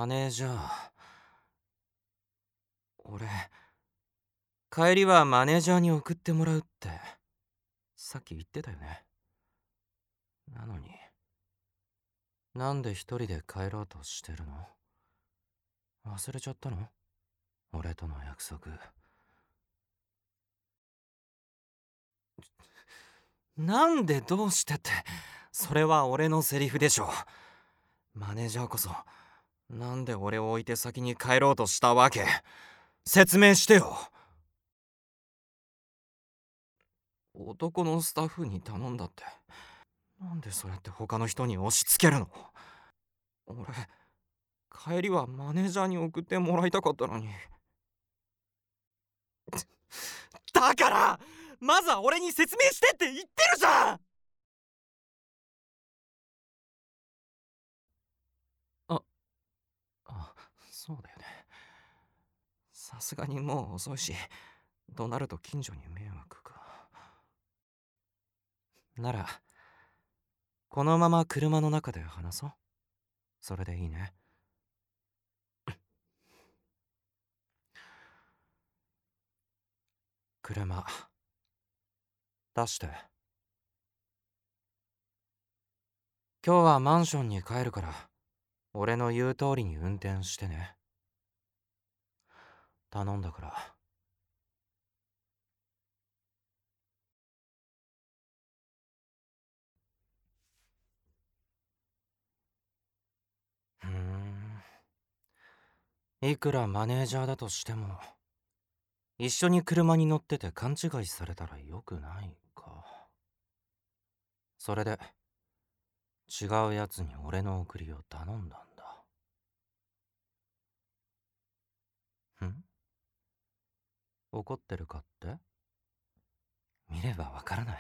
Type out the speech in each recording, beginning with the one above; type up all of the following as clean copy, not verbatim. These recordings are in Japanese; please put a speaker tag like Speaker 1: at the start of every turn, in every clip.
Speaker 1: マネージャー、俺、帰りはマネージャーに送ってもらうってさっき言ってたよね。なのに、なんで一人で帰ろうとしてるの？忘れちゃったの？俺との約束。なんでどうしてって、それは俺のセリフでしょ。マネージャーこそ、なんで俺を置いて先に帰ろうとしたわけ？説明してよ。男のスタッフに頼んだって、なんでそれって他の人に押し付けるの？俺、帰りはマネージャーに送ってもらいたかったのに。だからまずは俺に説明してって言ってるじゃん。そうだよね。さすがにもう遅いし、となると近所に迷惑か。ならこのまま車の中で話そう。それでいいね。車出して。今日はマンションに帰るから、俺の言う通りに運転してね。頼んだから。いくらマネージャーだとしても、一緒に車に乗ってて勘違いされたらよくないか。それで違うやつに俺の送りを頼んだんだ。怒ってるかって？見ればわからない。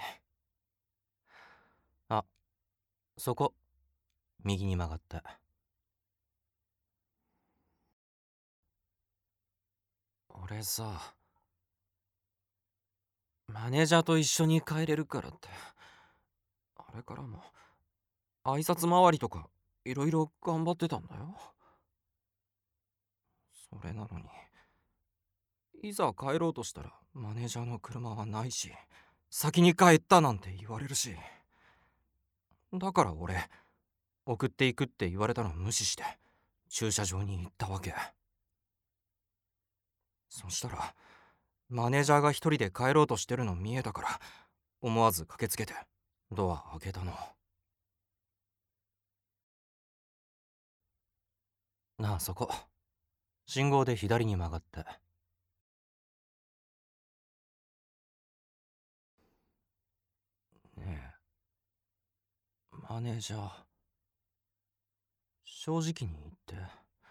Speaker 1: あ、そこ右に曲がって。俺さ、マネージャーと一緒に帰れるからって、あれからも挨拶回りとかいろいろ頑張ってたんだよ。それなのに、いざ帰ろうとしたらマネージャーの車はないし、先に帰ったなんて言われるし。だから俺、送っていくって言われたの無視して駐車場に行ったわけ。そしたらマネージャーが一人で帰ろうとしてるの見えたから、思わず駆けつけてドア開けたの。なあ、そこ信号で左に曲がって。ねえ、マネージャー、正直に言って、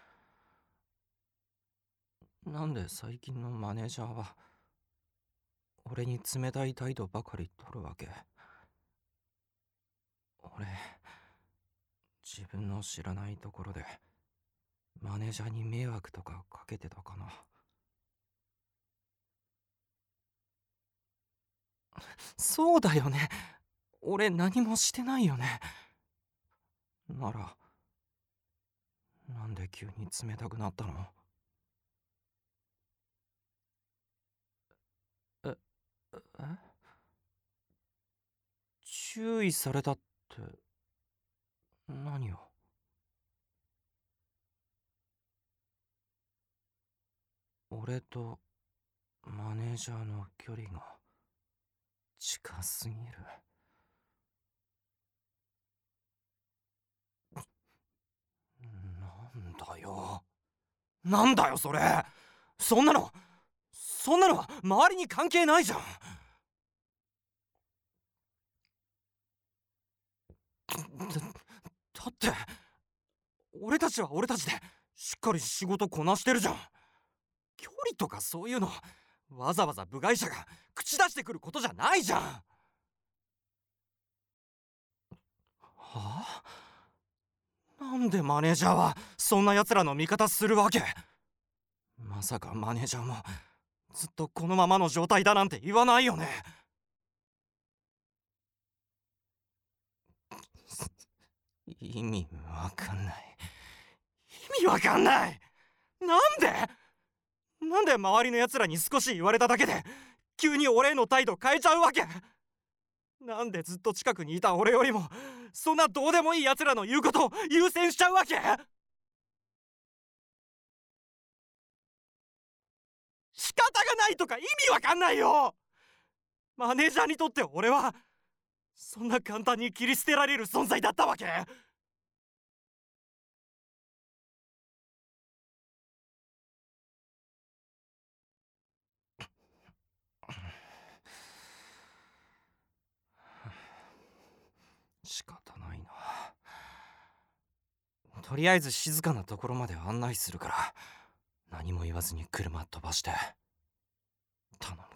Speaker 1: なんで最近のマネージャーは俺に冷たい態度ばかり取るわけ？俺、自分の知らないところでマネージャーに迷惑とかかけてたかな。そうだよね。俺何もしてないよね。なら、なんで急に冷たくなったの？え、注意されたって何を？俺とマネージャーの距離が近すぎる。なんだよ。なんだよそれ。そんなのは周りに関係ないじゃん。だって俺たちは俺たちでしっかり仕事こなしてるじゃん。距離とかそういうのわざわざ部外者が口出してくることじゃないじゃん。はあ？なんでマネージャーはそんな奴らの味方するわけ？まさかマネージャーもずっとこのままの状態だなんて言わないよね？意味わかんない。 味わかんない。なんで周りの奴らに少し言われただけで急に俺への態度変えちゃうわけ。なんでずっと近くにいた俺よりもそんなどうでもいい奴らの言うことを優先しちゃうわけ。仕方がないとか意味わかんないよ。マネージャーにとって俺はそんな簡単に切り捨てられる存在だったわけ。仕方ないな。とりあえず静かなところまで案内するから何も言わずに車飛ばして頼む。